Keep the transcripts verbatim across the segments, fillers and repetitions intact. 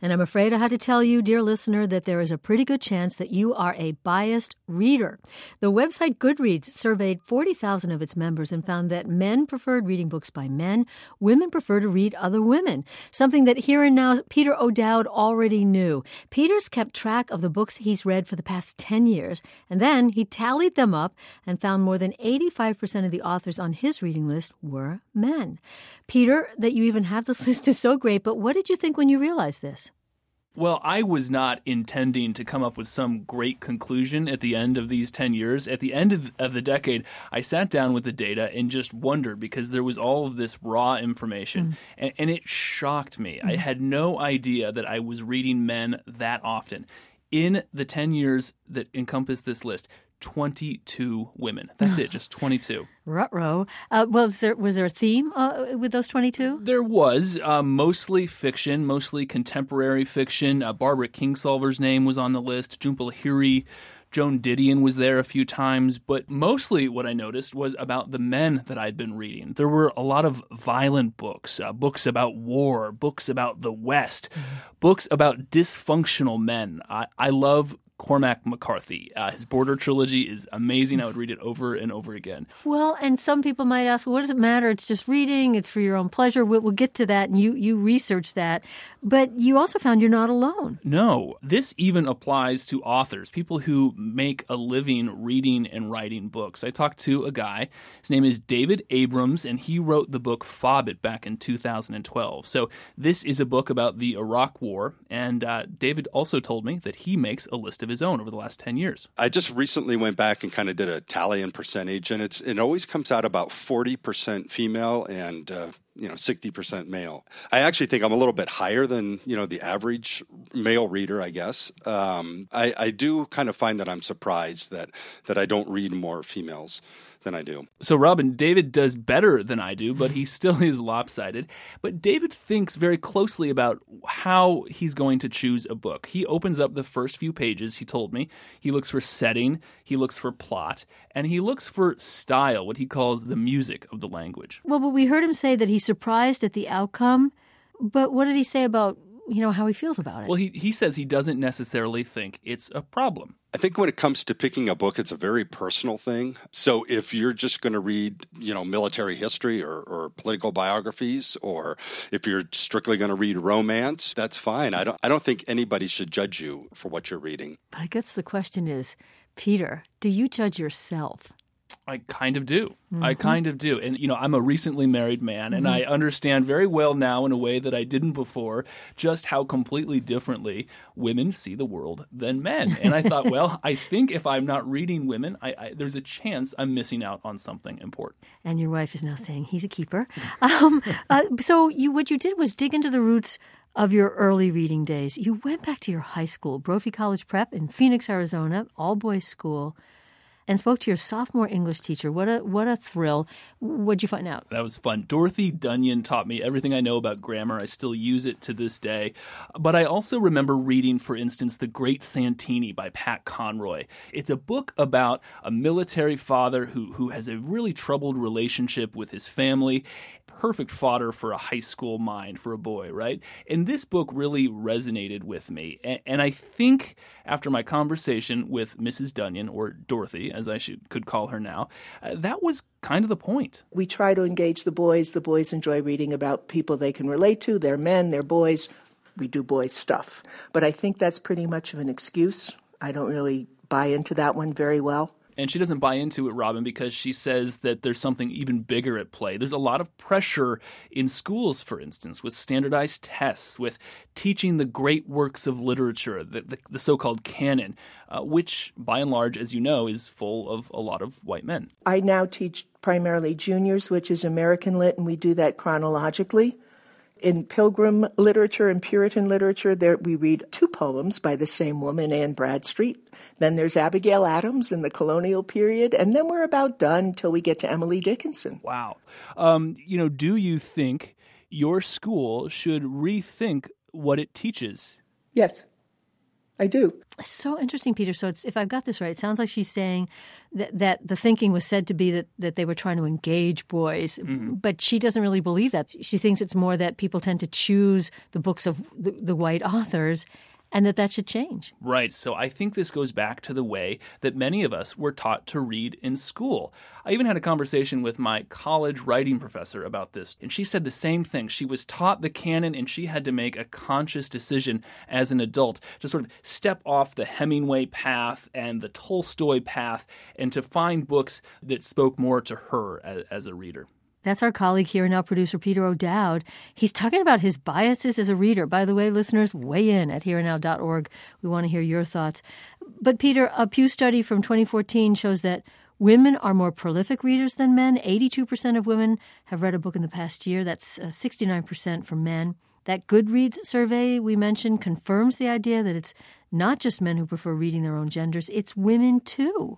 And I'm afraid I had to tell you, dear listener, that there is a pretty good chance that you are a biased reader. The website Goodreads surveyed forty thousand of its members and found that men preferred reading books by men, women prefer to read other women, something that Here and Now's Peter O'Dowd already knew. Peter's kept track of the books he's read for the past ten years, and then he tallied them up and found more than eighty-five percent of the authors on his reading list were men. Peter, that you even have this list is so great, but what did you think when you realized this? Well, I was not intending to come up with some great conclusion at the end of these ten years. At the end of, of the decade, I sat down with the data and just wondered because there was all of this raw information, mm. and, and it shocked me. Mm. I had no idea that I was reading men that often. In the ten years that encompass this list, twenty-two women. That's it, just twenty-two. Ruh-roh. Uh, well, was there, was there a theme uh, with those twenty-two? There was. Uh, mostly fiction, mostly contemporary fiction. Uh, Barbara Kingsolver's name was on the list. Jhumpa Lahiri, Joan Didion was there a few times. But mostly what I noticed was about the men that I'd been reading. There were a lot of violent books, uh, books about war, books about the West, mm-hmm. books about dysfunctional men. I, I love Cormac McCarthy. Uh, his Border trilogy is amazing. I would read it over and over again. Well, and some people might ask, well, what does it matter? It's just reading. It's for your own pleasure. We'll, we'll get to that, and you, you research that. But you also found you're not alone. No. This even applies to authors, people who make a living reading and writing books. I talked to a guy. His name is David Abrams, and he wrote the book Fobbit back in two thousand twelve. So this is a book about the Iraq War, and uh, David also told me that he makes a list of his own over the last ten years. I just recently went back and kind of did a tally and percentage, and it's it always comes out about forty percent female and uh, you know sixty percent male. I actually think I'm a little bit higher than you know the average male reader, I guess. Um, I, I do kind of find that I'm surprised that that I don't read more females than I do. So, Robin, David does better than I do, but he still is lopsided. But David thinks very closely about how he's going to choose a book. He opens up the first few pages, he told me. He looks for setting, he looks for plot, and he looks for style, what he calls the music of the language. Well, but we heard him say that he's surprised at the outcome. But what did he say about, you know, how he feels about it? Well, he, he says he doesn't necessarily think it's a problem. I think when it comes to picking a book, it's a very personal thing. So if you're just going to read, you know, military history or, or political biographies, or if you're strictly going to read romance, that's fine. I don't I don't think anybody should judge you for what you're reading. But I guess the question is, Peter, do you judge yourself? I kind of do. Mm-hmm. I kind of do. And, you know, I'm a recently married man, and mm-hmm. I understand very well now in a way that I didn't before just how completely differently women see the world than men. And I thought, well, I think if I'm not reading women, I, I, there's a chance I'm missing out on something important. And your wife is now saying he's a keeper. um, uh, so you, what you did was dig into the roots of your early reading days. You went back to your high school, Brophy College Prep in Phoenix, Arizona, all-boys school, and spoke to your sophomore English teacher. What a what a thrill. What'd you find out? That was fun. Dorothy Dunyon taught me everything I know about grammar. I still use it to this day. But I also remember reading, for instance, The Great Santini by Pat Conroy. It's a book about a military father who, who has a really troubled relationship with his family. Perfect fodder for a high school mind for a boy, right? And this book really resonated with me. And, and I think after my conversation with Missus Dunyon, or Dorothy, as I should could call her now, uh, that was kind of the point. We try to engage the boys. The boys enjoy reading about people they can relate to. They're men, they're boys. We do boys stuff. But I think that's pretty much of an excuse. I don't really buy into that one very well. And she doesn't buy into it, Robin, because she says that there's something even bigger at play. There's a lot of pressure in schools, for instance, with standardized tests, with teaching the great works of literature, the, the, the so-called canon, uh, which, by and large, as you know, is full of a lot of white men. I now teach primarily juniors, which is American Lit, and we do that chronologically. In Pilgrim literature and Puritan literature, there we read two poems by the same woman, Anne Bradstreet. Then there's Abigail Adams in the colonial period, and then we're about done till we get to Emily Dickinson. Wow. Um, you know, do you think your school should rethink what it teaches? Yes. I do. It's so interesting, Peter. So it's, if I've got this right, it sounds like she's saying that, that the thinking was said to be that, that they were trying to engage boys, mm-hmm. but she doesn't really believe that. She thinks it's more that people tend to choose the books of the, the white authors, and that that should change. Right. So I think this goes back to the way that many of us were taught to read in school. I even had a conversation with my college writing professor about this, and she said the same thing. She was taught the canon, and she had to make a conscious decision as an adult to sort of step off the Hemingway path and the Tolstoy path and to find books that spoke more to her as, as a reader. That's our colleague here now, producer Peter O'Dowd. He's talking about his biases as a reader. By the way, listeners, weigh in at here and now dot org. We want to hear your thoughts. But, Peter, a Pew study from twenty fourteen shows that women are more prolific readers than men. eighty-two percent of women have read a book in the past year. That's uh, sixty-nine percent for men. That Goodreads survey we mentioned confirms the idea that it's not just men who prefer reading their own genders, it's women too.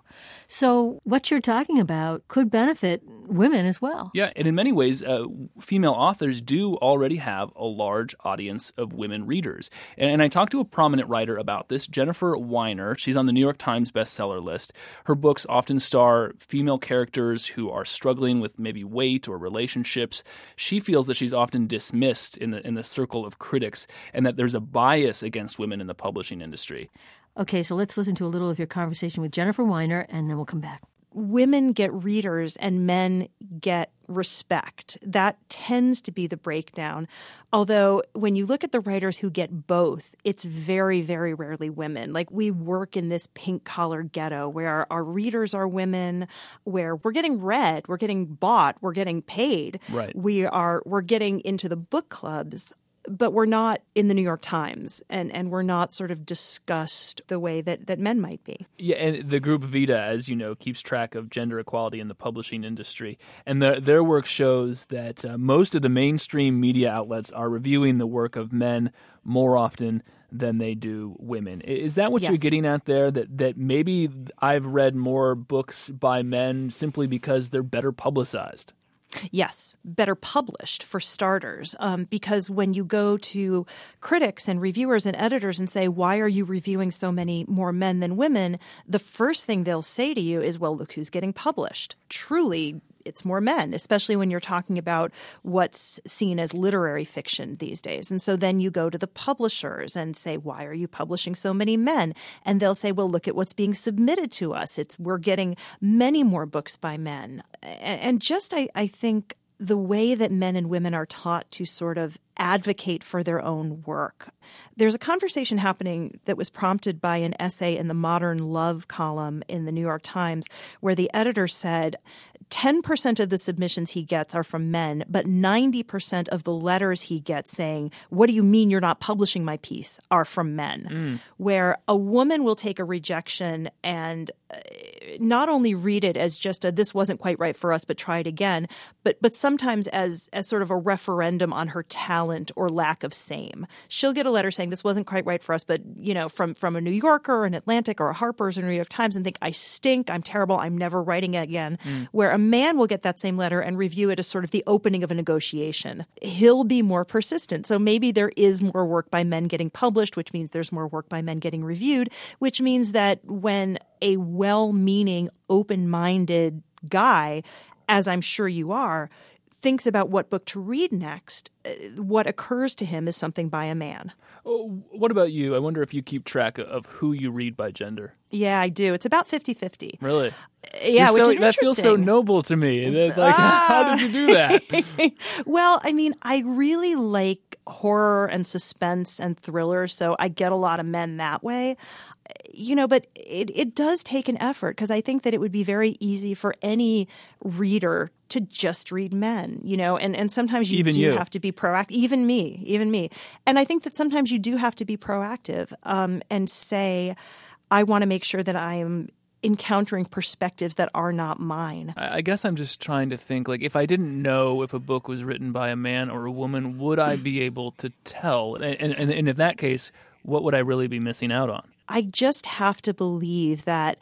So what you're talking about could benefit women as well. Yeah, and in many ways, uh, female authors do already have a large audience of women readers. And, and I talked to a prominent writer about this, Jennifer Weiner. She's on the New York Times bestseller list. Her books often star female characters who are struggling with maybe weight or relationships. She feels that she's often dismissed in the in the circle of critics and that there's a bias against women in the publishing industry. Okay, so let's listen to a little of your conversation with Jennifer Weiner, and then we'll come back. Women get readers and men get respect. That tends to be the breakdown. Although when you look at the writers who get both, it's very, very rarely women. Like, we work in this pink-collar ghetto where our readers are women, where we're getting read, we're getting bought, we're getting paid. Right. We are we're getting into the book clubs. But we're not in the New York Times, and, and we're not sort of discussed the way that, that men might be. Yeah, and the group Vita, as you know, keeps track of gender equality in the publishing industry. And the, their work shows that uh, most of the mainstream media outlets are reviewing the work of men more often than they do women. Is that what yes. you're getting at there? That that maybe I've read more books by men simply because they're better publicized? Yes, better published for starters, um, because when you go to critics and reviewers and editors and say, why are you reviewing so many more men than women, the first thing they'll say to you is, well, look who's getting published. Truly, it's more men, especially when you're talking about what's seen as literary fiction these days. And so then you go to the publishers and say, why are you publishing so many men? And they'll say, well, look at what's being submitted to us. It's we're getting many more books by men. And just, I, I think, the way that men and women are taught to sort of advocate for their own work. There's a conversation happening that was prompted by an essay in the Modern Love column in the New York Times where the editor said ten percent of the submissions he gets are from men, but ninety percent of the letters he gets saying, what do you mean you're not publishing my piece, are from men. Mm. Where a woman will take a rejection and not only read it as just a this wasn't quite right for us, but try it again, but but sometimes as as sort of a referendum on her talent or lack of same. She'll get a letter saying this wasn't quite right for us, but you know, from from a New Yorker or an Atlantic or a Harper's or New York Times and think I stink, I'm terrible, I'm never writing it again. Mm. Where a man will get that same letter and review it as sort of the opening of a negotiation. He'll be more persistent. So maybe there is more work by men getting published, which means there's more work by men getting reviewed, which means that when a well-meaning, open-minded guy, as I'm sure you are, thinks about what book to read next, what occurs to him is something by a man. Oh, what about you? I wonder if you keep track of who you read by gender. Yeah, I do. It's about fifty-fifty. Really? Yeah, so, which is that interesting. feels so noble to me. It's like, ah. How did you do that? Well, I mean, I really like horror and suspense and thrillers, so I get a lot of men that way. You know, but it, it does take an effort because I think that it would be very easy for any reader to just read men, you know, and, and sometimes you even do you. have to be proactive. Even me, even me. And I think that sometimes you do have to be proactive um, and say, I want to make sure that I am encountering perspectives that are not mine. I guess I'm just trying to think, like, if I didn't know if a book was written by a man or a woman, would I be able to tell? And, and, and in that case, what would I really be missing out on? I just have to believe that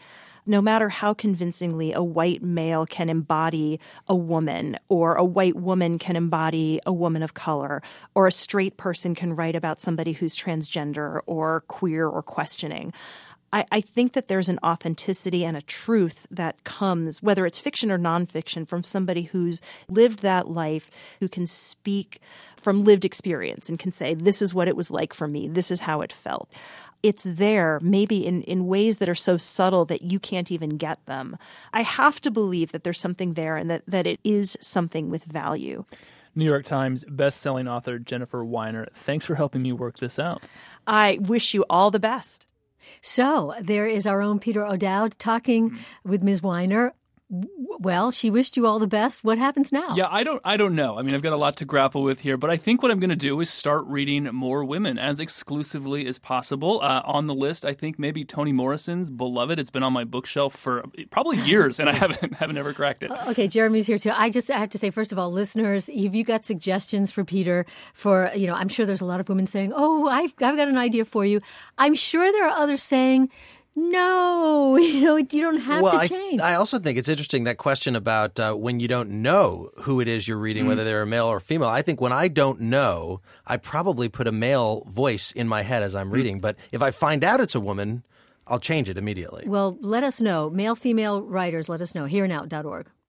no matter how convincingly a white male can embody a woman, or a white woman can embody a woman of color, or a straight person can write about somebody who's transgender or queer or questioning. I, I think that there's an authenticity and a truth that comes, whether it's fiction or nonfiction, from somebody who's lived that life, who can speak from lived experience and can say, this is what it was like for me. This is how it felt. It's there, maybe in, in ways that are so subtle that you can't even get them. I have to believe that there's something there and that, that it is something with value. New York Times best-selling author Jennifer Weiner, thanks for helping me work this out. I wish you all the best. So there is our own Peter O'Dowd talking mm-hmm. with Miz Weiner. Well, she wished you all the best. What happens now? Yeah, I don't I don't know. I mean, I've got a lot to grapple with here, but I think what I'm going to do is start reading more women as exclusively as possible. Uh, on the list, I think maybe Toni Morrison's Beloved. It's been on my bookshelf for probably years, and I haven't haven't ever cracked it. Okay, Jeremy's here too. I just I have to say, first of all, listeners, if you got suggestions for Peter, for, you know, I'm sure there's a lot of women saying, oh, I've, I've got an idea for you. I'm sure there are others saying, no, you know, you don't have well, to change. I, I also think it's interesting, that question about uh, when you don't know who it is you're reading, mm-hmm. whether they're a male or female. I think when I don't know, I probably put a male voice in my head as I'm mm-hmm. reading. But if I find out it's a woman, I'll change it immediately. Well, let us know. Male, female writers, let us know. here now dot org.